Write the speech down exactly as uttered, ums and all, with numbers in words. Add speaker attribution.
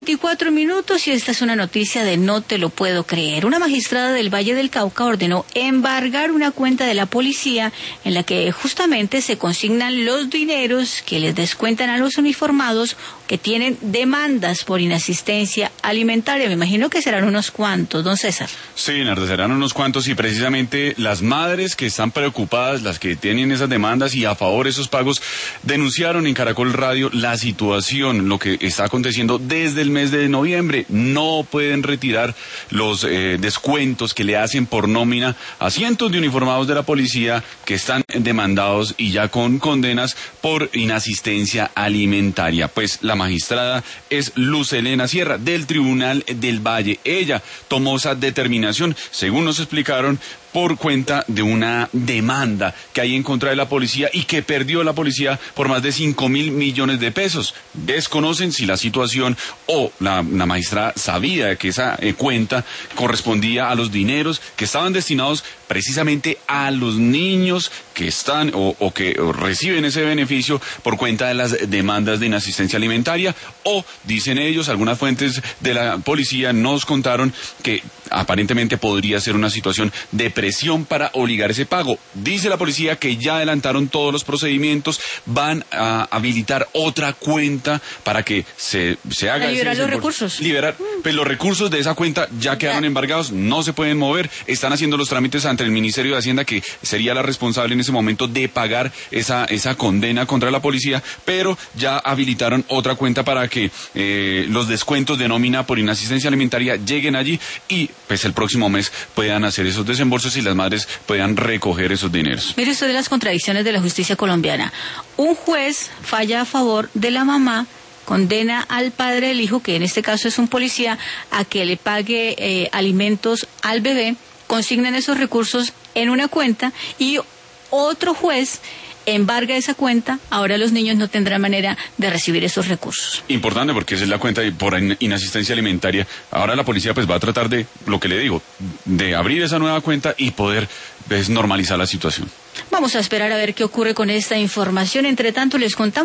Speaker 1: veinticuatro minutos y esta es una noticia de no te lo puedo creer. Una magistrada del Valle del Cauca ordenó embargar una cuenta de la policía en la que justamente se consignan los dineros que les descuentan a los uniformados que tienen demandas por inasistencia alimentaria. Me imagino que serán unos cuantos, don César.
Speaker 2: Sí, Narda, serán unos cuantos y precisamente las madres que están preocupadas, las que tienen esas demandas y a favor de esos pagos, denunciaron en Caracol Radio la situación, lo que está aconteciendo desde el mes de noviembre. No pueden retirar los eh, descuentos que le hacen por nómina a cientos de uniformados de la policía que están demandados y ya con condenas por inasistencia alimentaria. Pues la magistrada es Luz Elena Sierra del Tribunal del Valle. Ella tomó esa determinación, según nos explicaron, por cuenta de una demanda que hay en contra de la policía y que perdió la policía por más de cinco mil millones de pesos. Desconocen si la situación o la, la magistrada sabía que esa eh, cuenta correspondía a los dineros que estaban destinados precisamente a los niños que están o, o que o reciben ese beneficio por cuenta de las demandas de inasistencia alimentaria, o dicen ellos, algunas fuentes de la policía nos contaron que aparentemente podría ser una situación de presión para obligar ese pago. Dice la policía que ya adelantaron todos los procedimientos, van a habilitar otra cuenta para que se, se haga...
Speaker 1: Para liberar
Speaker 2: ese,
Speaker 1: los
Speaker 2: ese,
Speaker 1: recursos.
Speaker 2: Liberar, pues los recursos de esa cuenta ya quedaron ya embargados, no se pueden mover, están haciendo los trámites ante el Ministerio de Hacienda, que sería la responsable en ese momento de pagar esa, esa condena contra la policía, pero ya habilitaron otra cuenta para que eh, los descuentos de nómina por inasistencia alimentaria lleguen allí y pues el próximo mes puedan hacer esos desembolsos y las madres puedan recoger esos dineros.
Speaker 1: Mire usted de las contradicciones de la justicia colombiana. Un juez falla a favor de la mamá, condena al padre del hijo, que en este caso es un policía, a que le pague eh, alimentos al bebé, consignan esos recursos en una cuenta y otro juez embarga esa cuenta. Ahora los niños no tendrán manera de recibir esos recursos.
Speaker 2: Importante, porque esa es la cuenta por inasistencia alimentaria. Ahora la policía pues va a tratar de, lo que le digo, de abrir esa nueva cuenta y poder pues, normalizar la situación.
Speaker 1: Vamos a esperar a ver qué ocurre con esta información. Entre tanto les contamos